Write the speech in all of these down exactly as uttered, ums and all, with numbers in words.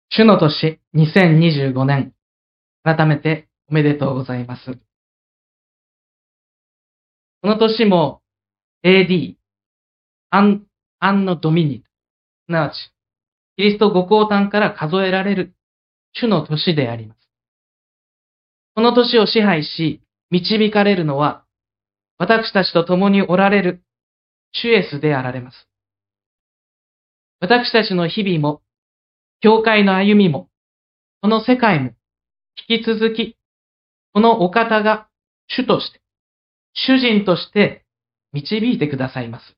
主の年にせんにじゅうごねん、改めておめでとうございます。この年も エーディー、アン、アンノドミニ、すなわち、キリストご降誕から数えられる主の年であります。この年を支配し、導かれるのは、私たちと共におられる主イエスであられます。私たちの日々も、教会の歩みも、この世界も、引き続き、このお方が主として、主人として導いてくださいます。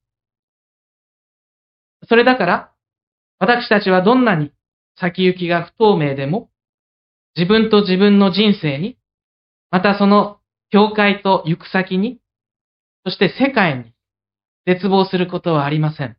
それだから、私たちはどんなに先行きが不透明でも、自分と自分の人生に、またその教会と行く先に、そして世界に絶望することはありません。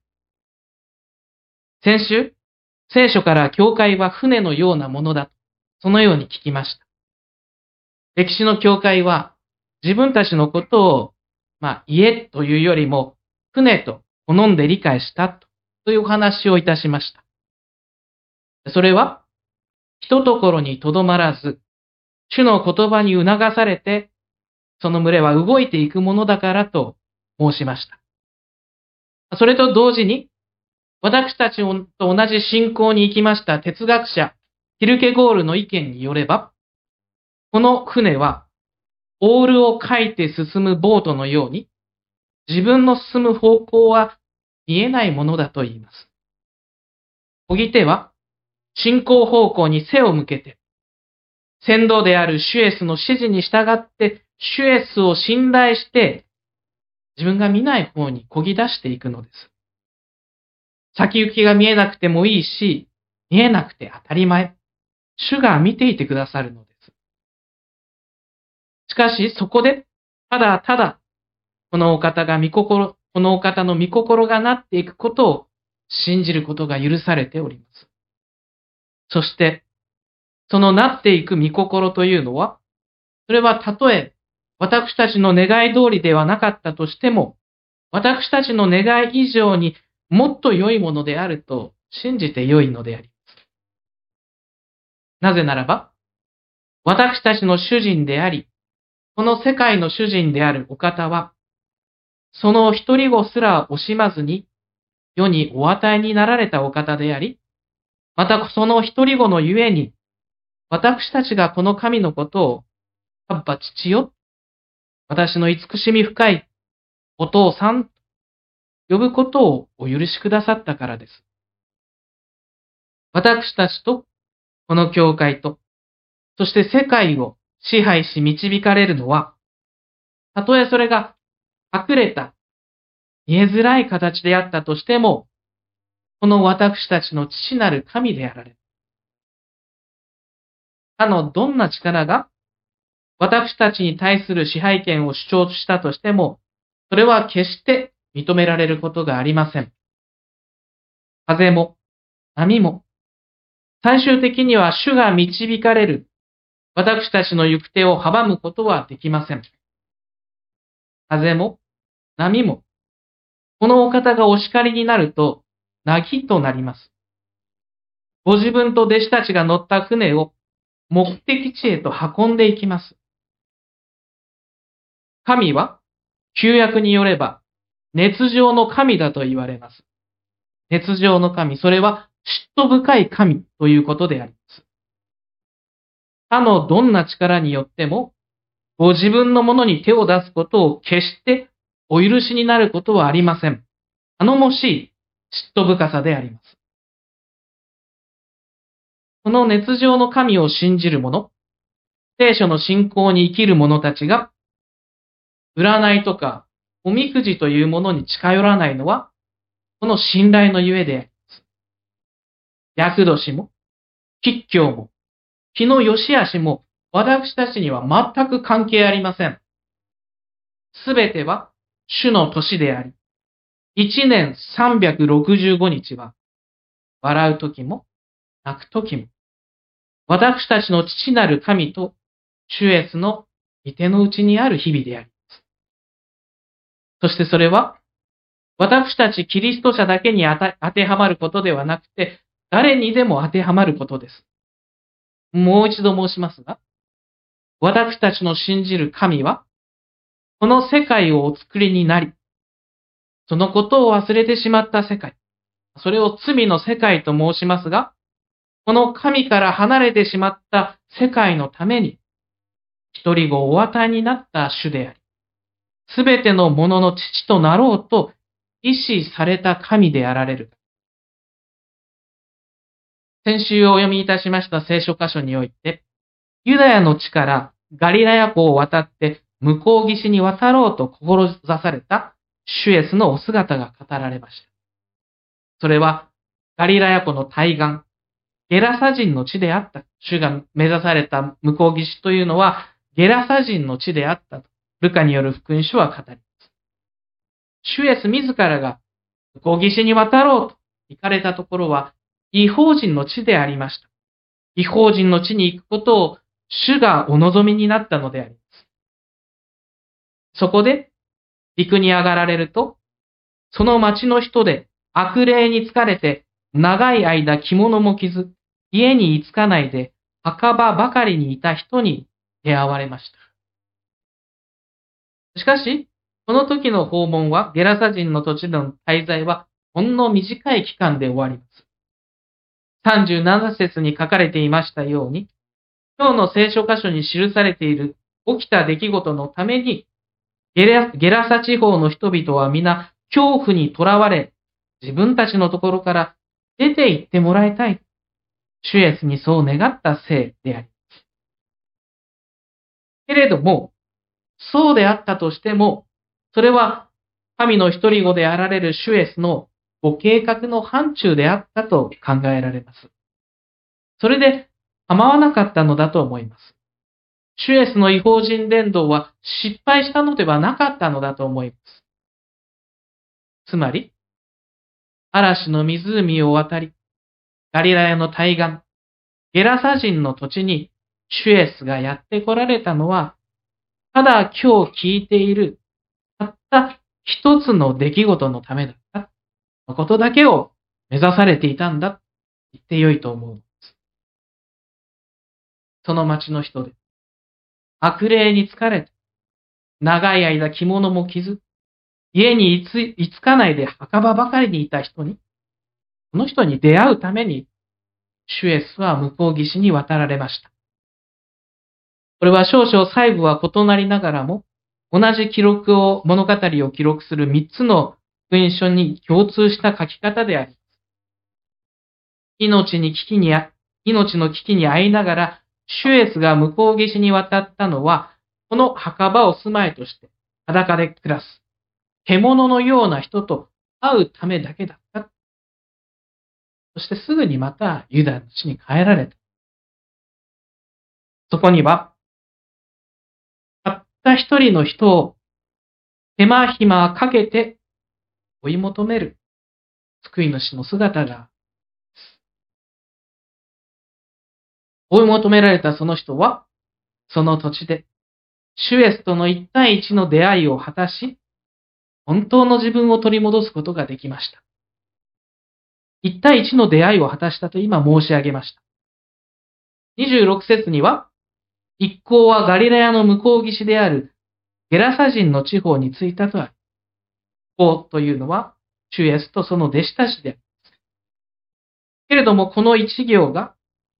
先週、聖書から教会は船のようなものだと、そのように聞きました。歴史の教会は自分たちのことを、まあ、家というよりも船と好んで理解したと、というお話をいたしました。それは、ひとところにとどまらず、主の言葉に促されて、その群れは動いていくものだからと申しました。それと同時に、私たちと同じ信仰に行きました哲学者、キルケゴールの意見によれば、この船は、オールをかいて進むボートのように、自分の進む方向は見えないものだと言います。漕ぎ手は、進行方向に背を向けて、船頭であるシュエスの指示に従って、シュエスを信頼して、自分が見ない方に漕ぎ出していくのです。先行きが見えなくてもいいし、見えなくて当たり前。主が見ていてくださるのです。しかし、そこで、ただただ、このお方が御心、このお方の御心がなっていくことを信じることが許されております。そして、そのなっていく御心というのは、それはたとえ私たちの願い通りではなかったとしても、私たちの願い以上にもっと良いものであると信じて良いのであります。なぜならば、私たちの主人であり、この世界の主人であるお方は、その一人子すら惜しまずに世にお与えになられたお方であり、またその一人子のゆえに、私たちがこの神のことを、アッバ父よ、私の慈しみ深いお父さん、呼ぶことをお許しくださったからです。私たちと、この教会と、そして世界を支配し導かれるのは、たとえそれが隠れた、見えづらい形であったとしても、この私たちの父なる神であられる。他のどんな力が私たちに対する支配権を主張したとしても、それは決して認められることがありません。風も波も、最終的には主が導かれる私たちの行く手を阻むことはできません。風も波も、このお方がお叱りになると、なぎとなります。ご自分と弟子たちが乗った船を目的地へと運んでいきます。神は、旧約によれば、熱情の神だと言われます。熱情の神、それは嫉妬深い神ということであります。他のどんな力によっても、ご自分のものに手を出すことを決してお許しになることはありません。頼もしい嫉妬深さであります。この熱情の神を信じる者、聖書の信仰に生きる者たちが、占いとかおみくじというものに近寄らないのは、この信頼のゆえであります。厄年も、吉凶も、日の良し悪しも、私たちには全く関係ありません。すべては主の年であり、一年さんびゃくろくじゅうごにちは、笑うときも、泣くときも、私たちの父なる神と主イエスの御手の内にある日々であります。そしてそれは、私たちキリスト者だけに当てはまることではなくて、 誰にでも当てはまることです。もう一度申しますが、私たちの信じる神は、この世界をお作りになり、そのことを忘れてしまった世界、それを罪の世界と申しますが、この神から離れてしまった世界のために、一人子をお与えになった主であり、すべてのものの父となろうと意志された神であられる。先週お読みいたしました聖書箇所において、ユダヤの地からガリラヤ湖を渡って向こう岸に渡ろうと志された主イエスのお姿が語られました。それはガリラヤ湖の対岸、ゲラサ人の地であった。主が目指された向こう岸というのはゲラサ人の地であったと、ルカによる福音書は語ります。主イエス自らが向こう岸に渡ろうと行かれたところは異邦人の地でありました。異邦人の地に行くことを主がお望みになったのであります。そこで陸に上がられると、その町の人で悪霊に疲れて長い間着物も着ず、家に居つかないで墓場ばかりにいた人に出会われました。しかし、この時の訪問はゲラサ人の土地での滞在はほんの短い期間で終わります。さんじゅうなな節に書かれていましたように、今日の聖書箇所に記されている起きた出来事のために、ゲラ、ゲラサ地方の人々は皆恐怖にとらわれ、自分たちのところから出て行ってもらいたい。主イエスにそう願ったせいであります。けれども、そうであったとしても、それは神の一人子であられる主イエスのご計画の範疇であったと考えられます。それで構わなかったのだと思います。主イエスの異邦人伝道は失敗したのではなかったのだと思います。つまり、嵐の湖を渡り、ガリラヤの対岸、ゲラサ人の土地に主イエスがやって来られたのは、ただ今日聞いている、たった一つの出来事のためだった。のことだけを目指されていたんだと言ってよいと思うのです。その町の人で、悪霊に疲れて、長い間着物も着ず、家に居つ、居つかないで墓場ばかりにいた人に、その人に出会うために、主イエスは向こう岸に渡られました。これは少々細部は異なりながらも、同じ記録を、物語を記録する三つの福音書に共通した書き方であります。命に危機にあ、命の危機に遭いながら、主イエスが向こう岸に渡ったのは、この墓場を住まいとして、裸で暮らす、獣のような人と会うためだけだった。そしてすぐにまたユダの地に帰られた。そこには、たった一人の人を手間暇かけて追い求める救い主の姿が、追い求められたその人は、その土地で、主イエスとの一対一の出会いを果たし、本当の自分を取り戻すことができました。一対一の出会いを果たしたと今申し上げました。にじゅうろく節には、一行はガリラヤの向こう岸であるゲラサ人の地方に着いたとある。こうというのは、主イエスとその弟子たちであります。けれども、この一行が、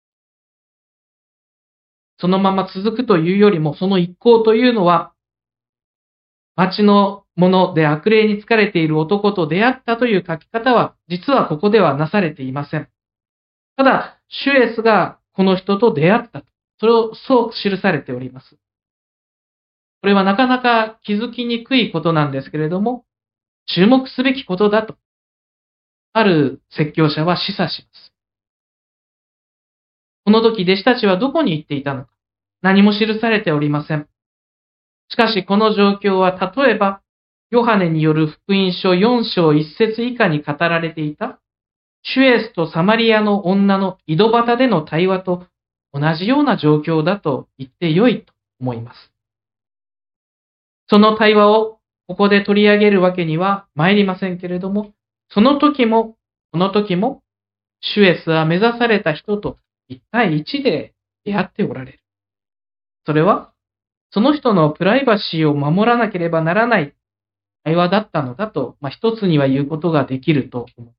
そのまま続くというよりも、その一行というのは、町の者で悪霊に疲れている男と出会ったという書き方は、実はここではなされていません。ただ、主イエスがこの人と出会ったと。それをそう記されております。これはなかなか気づきにくいことなんですけれども、注目すべきことだと、ある説教者は示唆します。この時、弟子たちはどこに行っていたのか、何も記されておりません。しかし、この状況は、例えば、ヨハネによる福音書よん章いち節以下に語られていた、主イエスとサマリアの女の井戸端での対話と同じような状況だと言ってよいと思います。その対話をここで取り上げるわけには参りませんけれども、その時も、この時も、 主イエスは目指された人と一対一で出会っておられる。それは、その人のプライバシーを守らなければならない会話だったのだと、まあ、一つには言うことができると思う。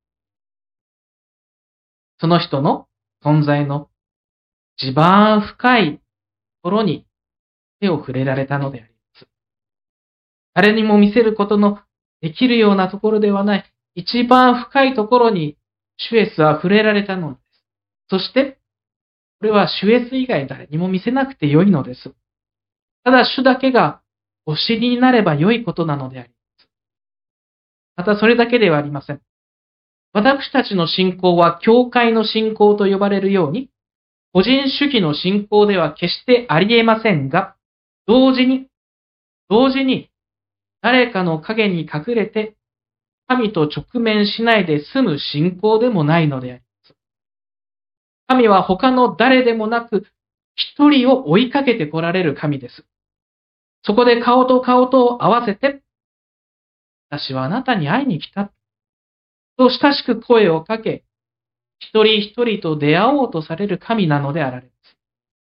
その人の存在の一番深いところに手を触れられたのであります。誰にも見せることのできるようなところではない、一番深いところに主イエスは触れられたのです。そして、これは主イエス以外誰にも見せなくてよいのです。ただ主だけがお知りになればよいことなのであります。またそれだけではありません。私たちの信仰は教会の信仰と呼ばれるように、個人主義の信仰では決してあり得ませんが、同時に、同時に誰かの影に隠れて神と直面しないで済む信仰でもないのであります。神は他の誰でもなく、一人を追いかけて来られる神です。そこで顔と顔と合わせて、私はあなたに会いに来た。と親しく声をかけ、一人一人と出会おうとされる神なのであられます。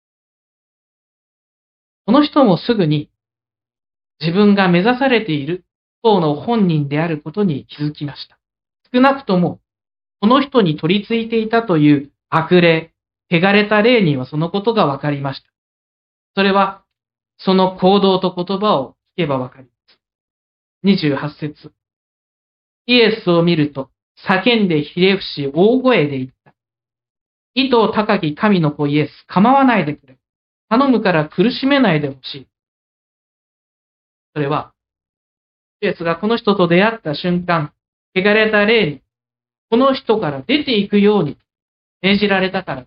この人もすぐに自分が目指されている方の本人であることに気づきました。少なくとも、この人に取り付いていたという悪霊、汚れた霊にはそのことがわかりました。それは、その行動と言葉を聞けばわかります。にじゅうはち節。イエスを見ると、叫んでひれ伏し大声で言った。意図高き神の子イエス、構わないでくれ。頼むから苦しめないでほしい。それは、イエスがこの人と出会った瞬間、汚れた霊に、この人から出ていくように命じられたから。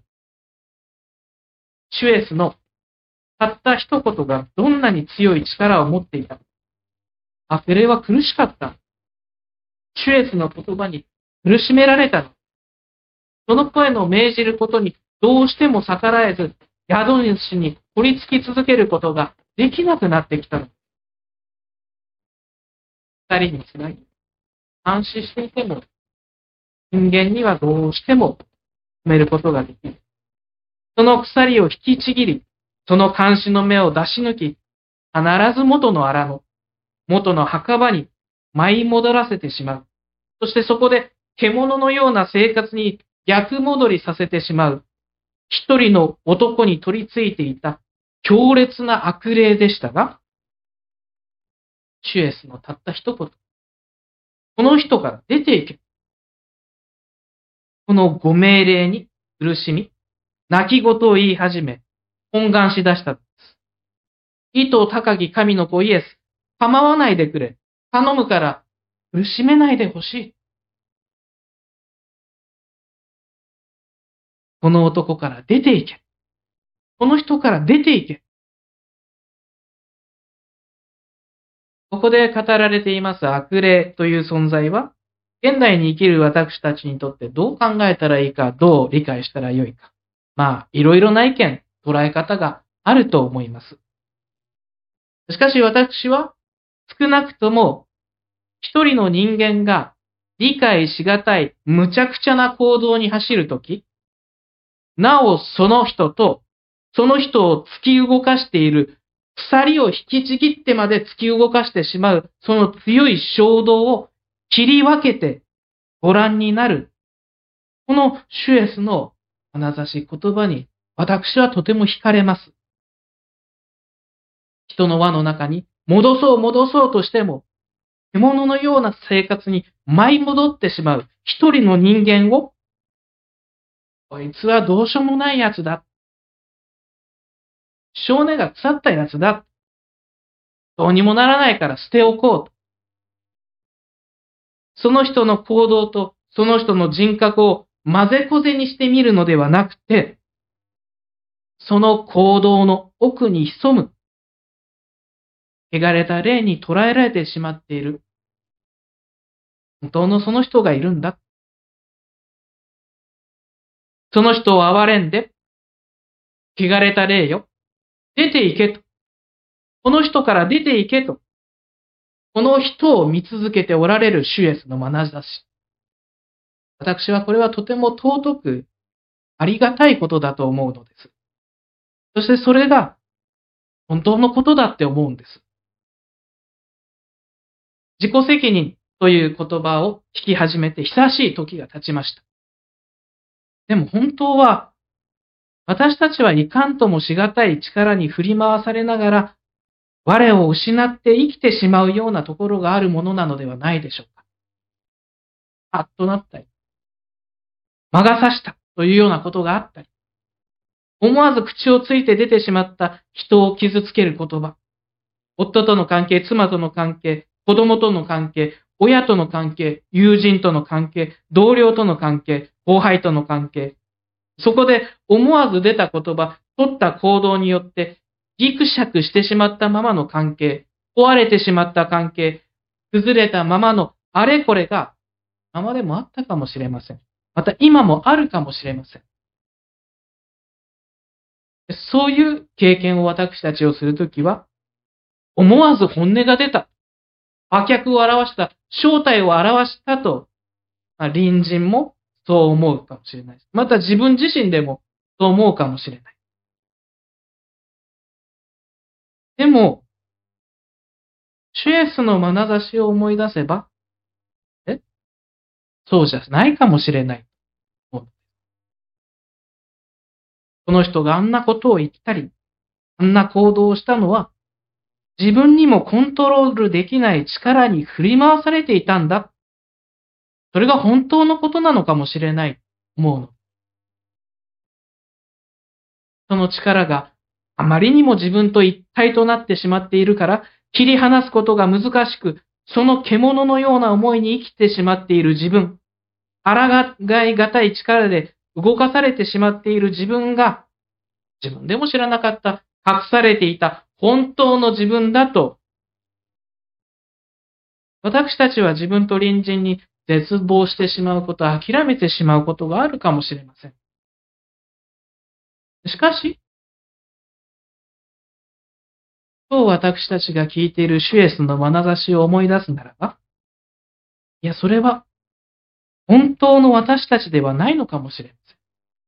主イエスのたった一言がどんなに強い力を持っていた。悪霊は苦しかった。主イエスの言葉に苦しめられたの。その声の命じることにどうしても逆らえず、宿主に取り付き続けることができなくなってきたの。二人につなぎ、監視していても、人間にはどうしても止めることができる。その鎖を引きちぎり、その監視の目を出し抜き、必ず元の荒野、元の墓場に舞い戻らせてしまう。そしてそこで獣のような生活に逆戻りさせてしまう。一人の男に取り付いていた強烈な悪霊でしたが、主イエスのたった一言。この人から出ていけ。このご命令に苦しみ、泣き言を言い始め、懇願し出したのです。意図高き神の子イエス、構わないでくれ。頼むから苦しめないでほしい。この男から出ていけ。この人から出ていけ。ここで語られています悪霊という存在は、現代に生きる私たちにとってどう考えたらいいか、どう理解したらよいか。まあ、いろいろな意見、捉え方があると思います。しかし私は、少なくとも、一人の人間が理解しがたい無茶苦茶な行動に走るとき、なおその人と、その人を突き動かしている鎖を引きちぎってまで突き動かしてしまう、その強い衝動を切り分けてご覧になる。この主イエスの眼差し言葉に私はとても惹かれます。人の輪の中に戻そう戻そうとしても、獣のような生活に舞い戻ってしまう一人の人間を、こいつはどうしようもない奴だ。性根が腐った奴だ。どうにもならないから捨ておこうと。その人の行動とその人の人格を混ぜこぜにしてみるのではなくて、その行動の奥に潜む、汚れた霊に捉えられてしまっている、本当のその人がいるんだ。その人を憐れんで、汚れた霊よ、出て行けと。この人から出て行けと。この人を見続けておられる主イエスの眼差し。 私はこれはとても尊くありがたいことだと思うのです。そしてそれが本当のことだって思うんです。自己責任という言葉を聞き始めて久しい時が経ちました。でも本当は私たちはいかんともしがたい力に振り回されながら我を失って生きてしまうようなところがあるものなのではないでしょうか。あっとなったり、魔が差したというようなことがあったり、思わず口をついて出てしまった人を傷つける言葉、夫との関係、妻との関係、子供との関係、親との関係、友人との関係、同僚との関係、後輩との関係。そこで思わず出た言葉、取った行動によってギクシャクしてしまったままの関係、壊れてしまった関係、崩れたままのあれこれが今までもあったかもしれません。また今もあるかもしれません。そういう経験を私たちをするときは、思わず本音が出た。馬脚を表した。正体を表したと、まあ、隣人もそう思うかもしれない。また自分自身でもそう思うかもしれない。でも、主イエスの眼差しを思い出せば、えそうじゃないかもしれない。この人があんなことを言ったり、あんな行動をしたのは、自分にもコントロールできない力に振り回されていたんだ。それが本当のことなのかもしれない、思うの。その力があまりにも自分と一体となってしまっているから、切り離すことが難しく、その獣のような思いに生きてしまっている自分、抗いがたい力で動かされてしまっている自分が、自分でも知らなかった隠されていた本当の自分だと、私たちは自分と隣人に絶望してしまうこと、諦めてしまうことがあるかもしれません。しかし、今日私たちが聞いている主イエスの眼差しを思い出すならば、いや、それは本当の私たちではないのかもしれません。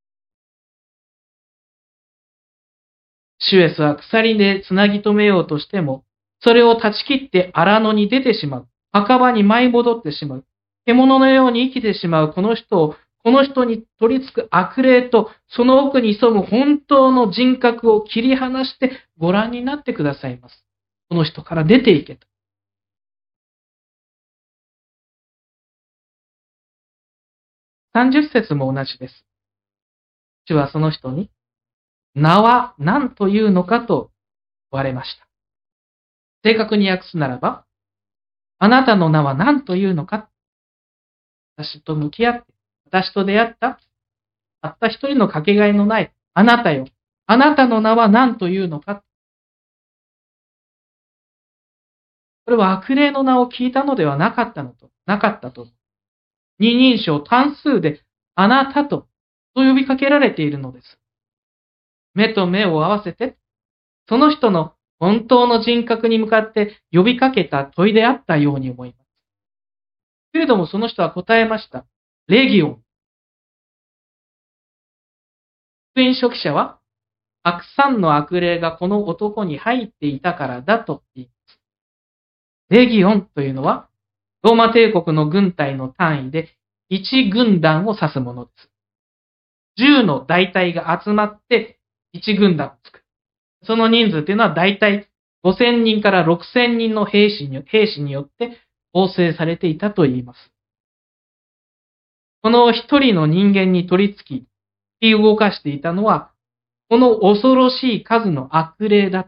主イエスは鎖でつなぎ止めようとしても、それを断ち切って荒野に出てしまう。墓場に舞い戻ってしまう。獣のように生きてしまうこの人を、この人に取り付く悪霊と、その奥に潜む本当の人格を切り離してご覧になってくださいます。この人から出ていけと。さんじゅっ節も同じです。主はその人に、名は何というのかと問われました。正確に訳すならば、あなたの名は何というのか、私と向き合って、私と出会った、たった一人のかけがえのないあなたよ。あなたの名は何というのか。これは悪霊の名を聞いたのではなかったのと、なかったと。二人称単数であなたと、と呼びかけられているのです。目と目を合わせて、その人の本当の人格に向かって呼びかけた問いであったように思います。けれどもその人は答えました。レギオン。福音書記者は、たくさんの悪霊がこの男に入っていたからだと言います。レギオンというのは、ローマ帝国の軍隊の単位でいち軍団を指すものです。じゅうの大隊が集まっていち軍団を作る。その人数というのは大体ごせんにんからろくせんにんの兵士に、兵士によって構成されていたと言います。この一人の人間に取り付き、引き動かしていたのは、この恐ろしい数の悪霊だった。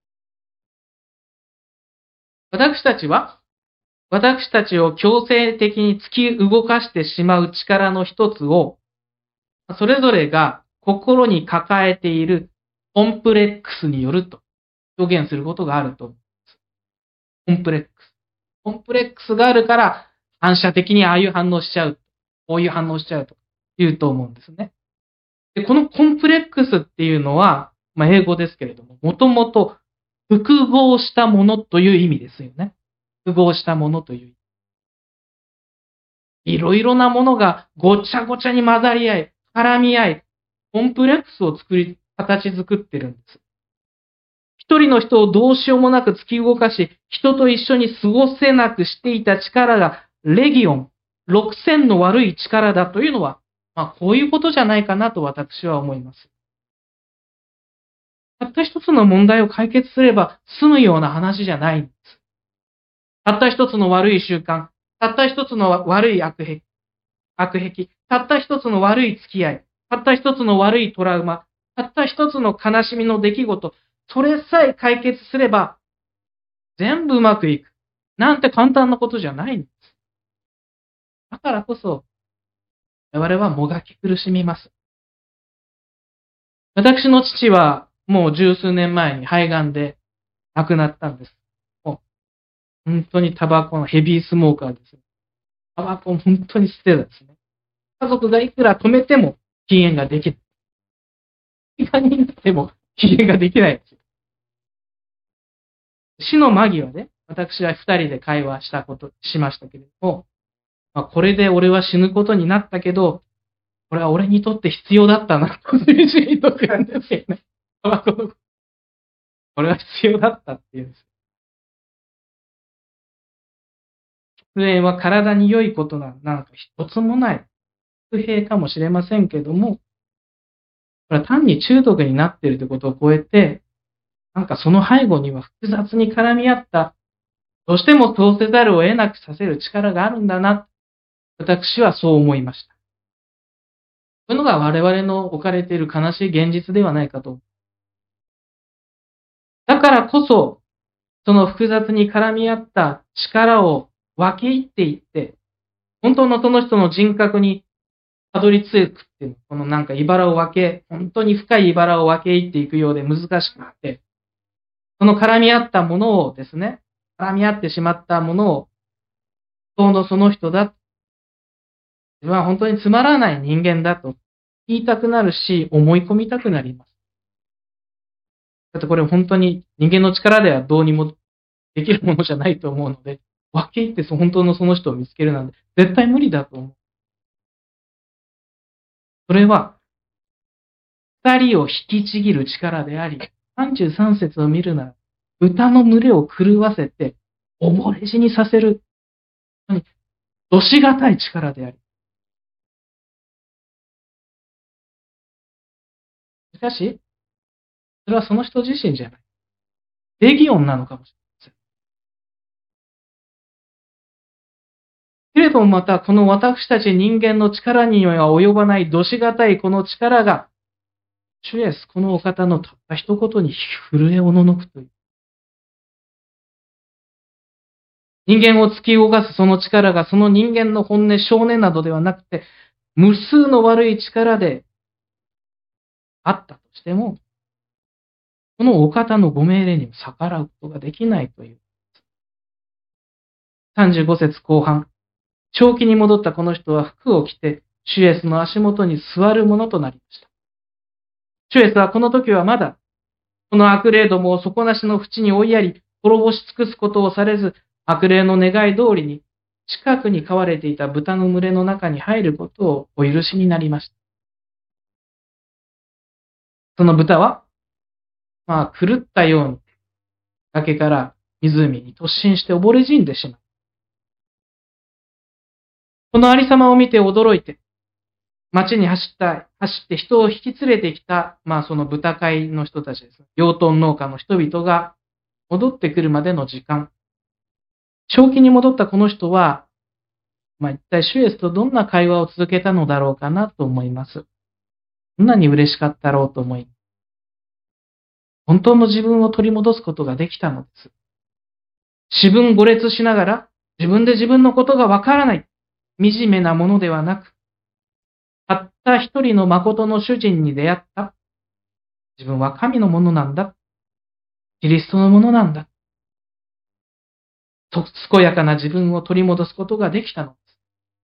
私たちは、私たちを強制的に突き動かしてしまう力の一つを、それぞれが心に抱えているコンプレックスによると表現することがあると思います。コンプレックス。コンプレックスがあるから反射的にああいう反応しちゃう。こういう反応しちゃうと言うと思うんですね。で、このコンプレックスっていうのは、まあ、英語ですけれども、もともと複合したものという意味ですよね。複合したものという意味。 いろいろなものがごちゃごちゃに混ざり合い、絡み合い、コンプレックスを作り、形作ってるんです。一人の人をどうしようもなく突き動かし、人と一緒に過ごせなくしていた力が、レギオン、ろくせんの悪い力だというのは、まあこういうことじゃないかなと私は思います。たった一つの問題を解決すれば済むような話じゃないんです。たった一つの悪い習慣、たった一つの悪い悪癖、悪癖、たった一つの悪い付き合い、たった一つの悪いトラウマ、たった一つの悲しみの出来事、それさえ解決すれば全部うまくいく。なんて簡単なことじゃないんです。だからこそ、我々はもがき苦しみます。私の父はもう十数年前に肺がんで亡くなったんです。もう本当にタバコのヘビースモーカーです。タバコを本当に捨てたんですね。家族がいくら止めても禁煙ができない。いかにでも禁煙ができないんですよ。死の間際で、私は二人で会話したこと、しましたけれども、まあ、これで俺は死ぬことになったけど、これは俺にとって必要だったな、というシーンとかなんですよね。タバコの、これは必要だったっていうんです。喫煙は体に良いことなんか一つもない。不平かもしれませんけども、これは単に中毒になっているということを超えて、なんかその背後には複雑に絡み合った、どうしてもそうせざるを得なくさせる力があるんだな。私はそう思いました。というのが我々の置かれている悲しい現実ではないかと。だからこそ、その複雑に絡み合った力を分け入っていって、本当のその人の人格にたどり着くっていう、このなんか茨を分け、本当に深い茨を分け入っていくようで難しくなって、その絡み合ったものをですね、絡み合ってしまったものを、本当のその人だ。自分は本当につまらない人間だと言いたくなるし、思い込みたくなります。だってこれ本当に人間の力ではどうにもできるものじゃないと思うので、分け入って本当のその人を見つけるなんて絶対無理だと思う。それは、二人を引きちぎる力であり、さんじゅうさん節を見るなら、豚の群れを狂わせて、溺れ死にさせる、どしがたい力であり。しかし、それはその人自身じゃない。レギオンなのかもしれません。けれどもまた、この私たち人間の力には及ばないどしがたいこの力が、主イエス、このお方のたった一言に震えおののくという。人間を突き動かすその力が、その人間の本音、少年などではなくて、無数の悪い力であったとしても、このお方のご命令にも逆らうことができないという。さんじゅうご節後半、正気に戻ったこの人は服を着て、主イエスの足元に座るものとなりました。主イエスはこの時はまだ、この悪霊どもを底なしの淵に追いやり、滅ぼし尽くすことをされず、悪霊の願い通りに、近くに飼われていた豚の群れの中に入ることをお許しになりました。その豚は、まあ、狂ったように、崖から湖に突進して溺れ死んでしまう。このありさまを見て驚いて、町に走った、走って人を引き連れてきた、まあその豚飼いの人たちです。養豚農家の人々が戻ってくるまでの時間。正気に戻ったこの人は、まあ一体主イエスとどんな会話を続けたのだろうかなと思います。どんなに嬉しかったろうと思い、本当の自分を取り戻すことができたのです。自分誤列しながら、自分で自分のことがわからない、惨めなものではなく、たった一人の誠の主人に出会った。自分は神のものなんだ。キリストのものなんだ。と、健やかな自分を取り戻すことができたのです。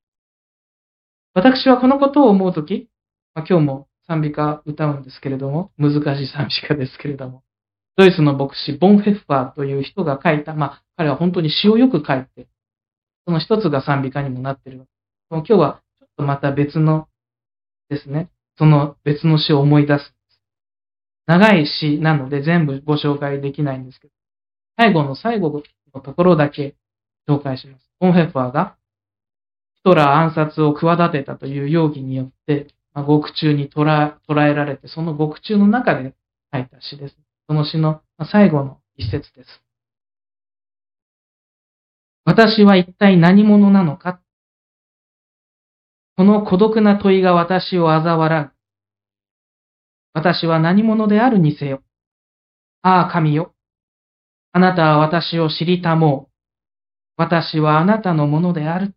私はこのことを思うとき、まあ、今日も賛美歌歌うんですけれども、難しい賛美歌ですけれども、ドイツの牧師、ボン・フェッファーという人が書いた、まあ、彼は本当に詩をよく書いて、その一つが賛美歌にもなっている。 今日はちょっとまた別のですね、その別の詩を思い出す。長い詩なので全部ご紹介できないんですけど、最後の最後のところだけ紹介します。ボンヘッファーがヒトラー暗殺を企てたという容疑によって、まあ、獄中に捕ら捕らえられて、その獄中の中で書いた詩です。その詩の最後の一節です。私は一体何者なのか。この孤独な問いが私を嘲笑う。私は何者であるにせよ。ああ、神よ。あなたは私を知りたもう。私はあなたのものである。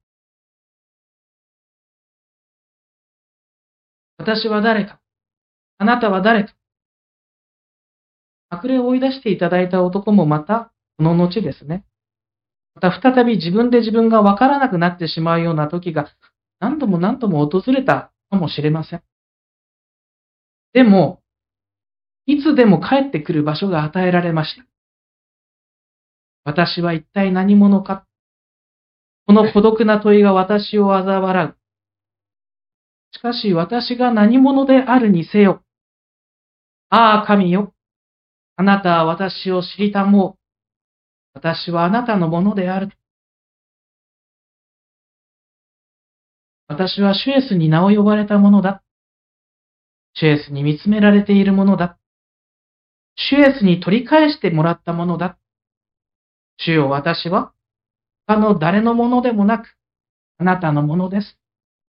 私は誰か。あなたは誰か。悪霊を追い出していただいた男もまた、この後ですね。また再び自分で自分がわからなくなってしまうような時が何度も何度も訪れたかもしれません。でも、いつでも帰ってくる場所が与えられました。私は一体何者か。この孤独な問いが私を嘲笑う。しかし私が何者であるにせよ。ああ、神よ。あなたは私を知りたもう。私はあなたのものである。私はシュエスに名を呼ばれたものだ。シュエスに見つめられているものだ。シュエスに取り返してもらったものだ。主よ、私は他の誰のものでもなく、あなたのものです。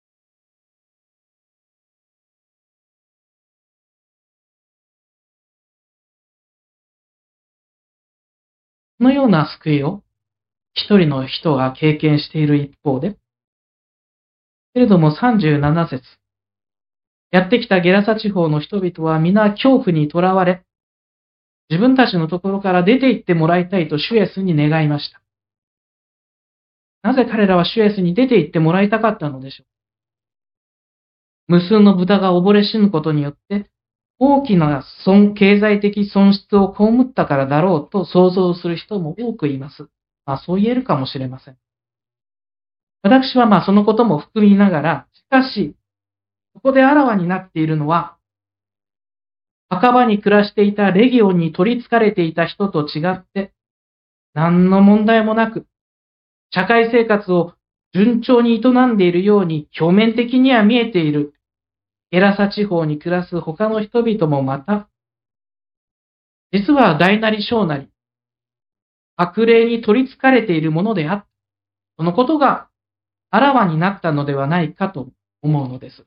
このような救いを一人の人が経験している一方で、けれどもさんじゅうなな節、やってきたゲラサ地方の人々は皆恐怖にとらわれ、自分たちのところから出て行ってもらいたいとシュエスに願いました。なぜ彼らはシュエスに出て行ってもらいたかったのでしょう。無数の豚が溺れ死ぬことによって、大きな損経済的損失を被ったからだろうと想像する人も多くいます。まあそう言えるかもしれません。私はまあそのことも含みながら、しかし、ここであらわになっているのは、墓場に暮らしていたレギオンに取り憑かれていた人と違って、何の問題もなく、社会生活を順調に営んでいるように表面的には見えているゲラサ地方に暮らす他の人々もまた、実は大なり小なり、悪霊に取り憑かれているものであった。そのことがあらわになったのではないかと思うのです。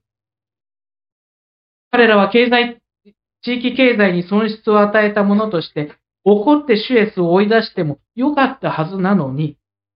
彼らは経済、地域経済に損失を与えたものとして、怒ってシュエスを追い出してもよかったはずなのに、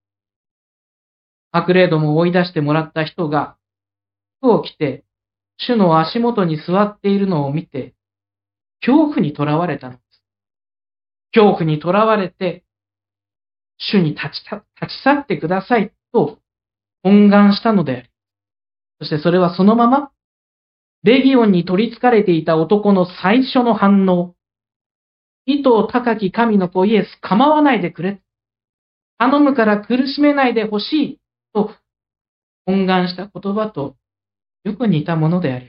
悪霊どもを追い出してもらった人が、服を着て、主の足元に座っているのを見て、恐怖にとらわれたのです。恐怖にとらわれて、主に立ち立ち去ってくださいと懇願したのであり、そしてそれはそのまま、レギオンに取り憑かれていた男の最初の反応、意図高き神の子イエス、構わないでくれ。頼むから苦しめないでほしいと懇願した言葉とよく似たものであり、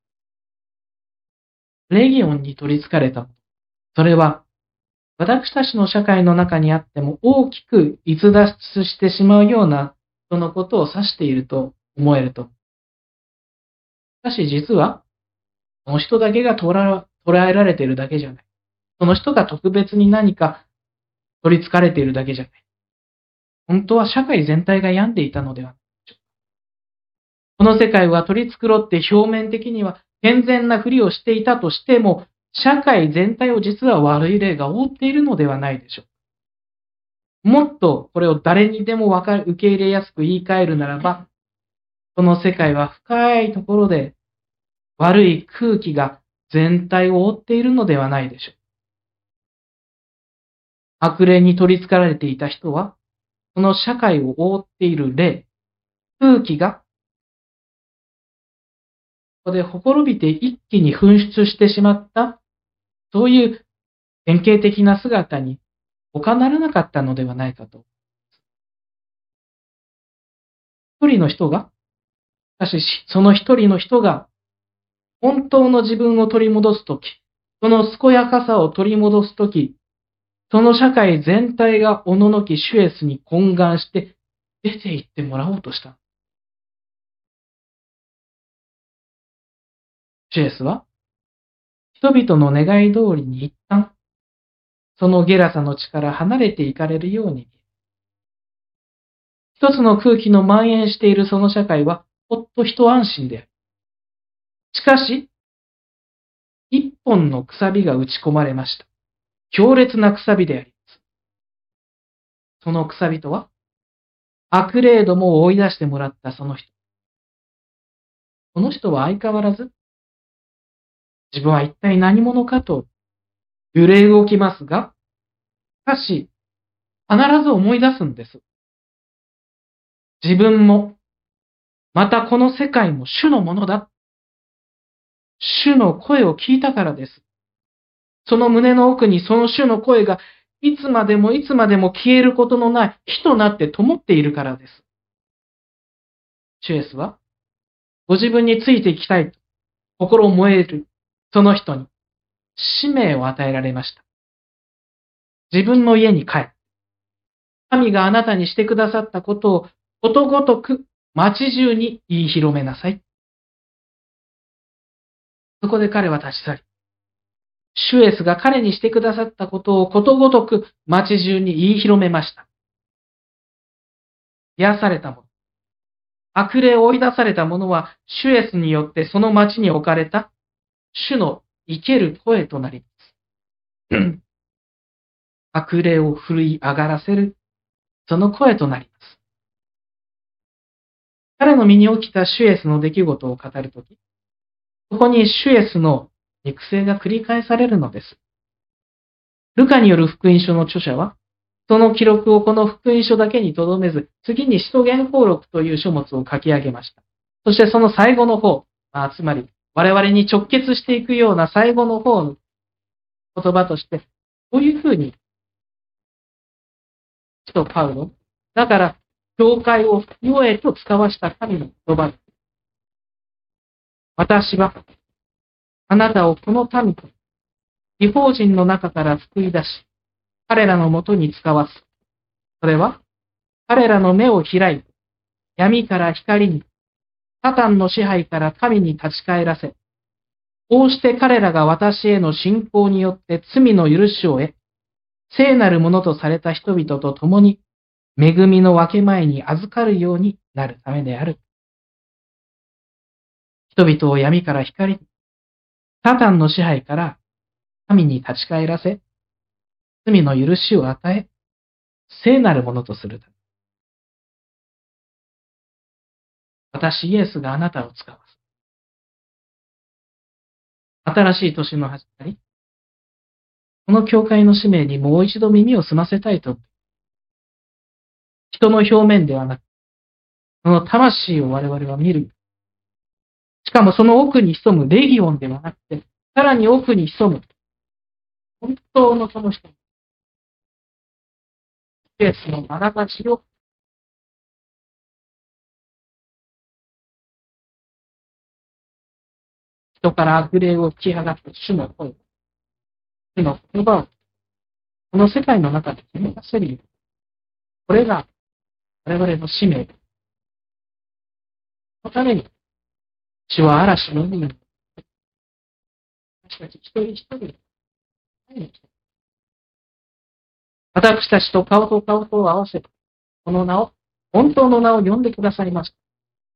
レギオンに取り憑かれた。それは、私たちの社会の中にあっても大きく逸脱してしまうような人のことを指していると思えると。しかし実は、その人だけが捉えられているだけじゃない。その人が特別に何か取り憑かれているだけじゃない。本当は社会全体が病んでいたのではないでしょうか。この世界は取り繕って表面的には健全なふりをしていたとしても、社会全体を実は悪い例が覆っているのではないでしょう。もっとこれを誰にでもわかる、受け入れやすく言い換えるならば、この世界は深いところで悪い空気が全体を覆っているのではないでしょう。悪霊に取り憑かられていた人は、この社会を覆っている霊、空気が、ここでほころびて一気に噴出してしまった、そういう典型的な姿に他ならなかったのではないかと。一人の人がしかし、その一人の人が本当の自分を取り戻すとき、その健やかさを取り戻すとき、その社会全体がおののき主イエスに懇願して出て行ってもらおうとした。主イエスは人々の願い通りに一旦そのゲラサの地から離れていかれるように、一つの空気の蔓延しているその社会はほっと一安心である。しかし、一本のくさびが打ち込まれました。強烈なくさびであります。そのくさびとは、悪霊どもを追い出してもらったその人。この人は相変わらず、自分は一体何者かと揺れ動きますが、しかし、必ず思い出すんです。自分も、またこの世界も主のものだ。主の声を聞いたからです。その胸の奥にその主の声がいつまでもいつまでも消えることのない火となって灯っているからです。主イエスは、ご自分についていきたいと心燃えるその人に使命を与えられました。自分の家に帰って、神があなたにしてくださったことをことごとく町中に言い広めなさい。そこで彼は立ち去り、主イエスが彼にしてくださったことをことごとく町中に言い広めました。癒された者、悪霊を追い出された者は、主イエスによってその町に置かれた主の生ける声となります。悪霊を振るい上がらせる、その声となります。彼の身に起きた主イエスの出来事を語るとき、そこに主イエスの肉声が繰り返されるのです。ルカによる福音書の著者は、その記録をこの福音書だけにとどめず、次に使徒言行録という書物を書き上げました。そしてその最後の方、まあ、つまり我々に直結していくような最後の方の言葉として、こういうふうに、使徒パウロ、だから、教会を世へと使わした神の言葉です。私は、あなたをこの民と、異邦人の中から救い出し、彼らのもとに使わす。それは、彼らの目を開いて、闇から光に、サタンの支配から神に立ち返らせ、こうして彼らが私への信仰によって罪の許しを得、聖なるものとされた人々と共に、恵みの分け前に預かるようになるためである。人々を闇から光に、サタンの支配から神に立ち返らせ、罪の許しを与え、聖なるものとするため。私、イエスがあなたを使わす。新しい年の始まり、この教会の使命にもう一度耳を澄ませたいと。人の表面ではなく、その魂を我々は見る。しかもその奥に潜むレギオンではなくて、さらに奥に潜む、本当のその人、イエスの眼差しを、人から悪霊を吹き上がった主の声、主の言葉を、この世界の中で決め出せるように、これが我々の使命です。そのために、主は嵐の海に、私たち一人一人に会いに来た。私たちと顔と顔とを合わせて、この名を、本当の名を呼んでくださいました。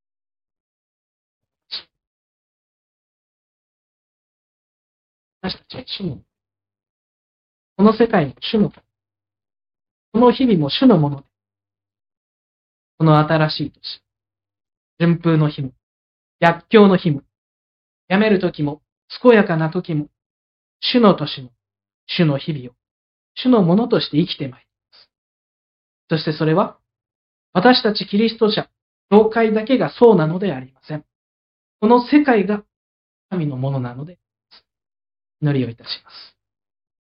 私たちは主の、この世界も主の、この日々も主のもので、この新しい年、順風の日も、逆境の日も、やめる時も、健やかな時も、主の年も、主の日々を、主のものとして生きてまいります。そしてそれは、私たちキリスト者、教会だけがそうなのではありません。この世界が神のものなので、祈りをいたします。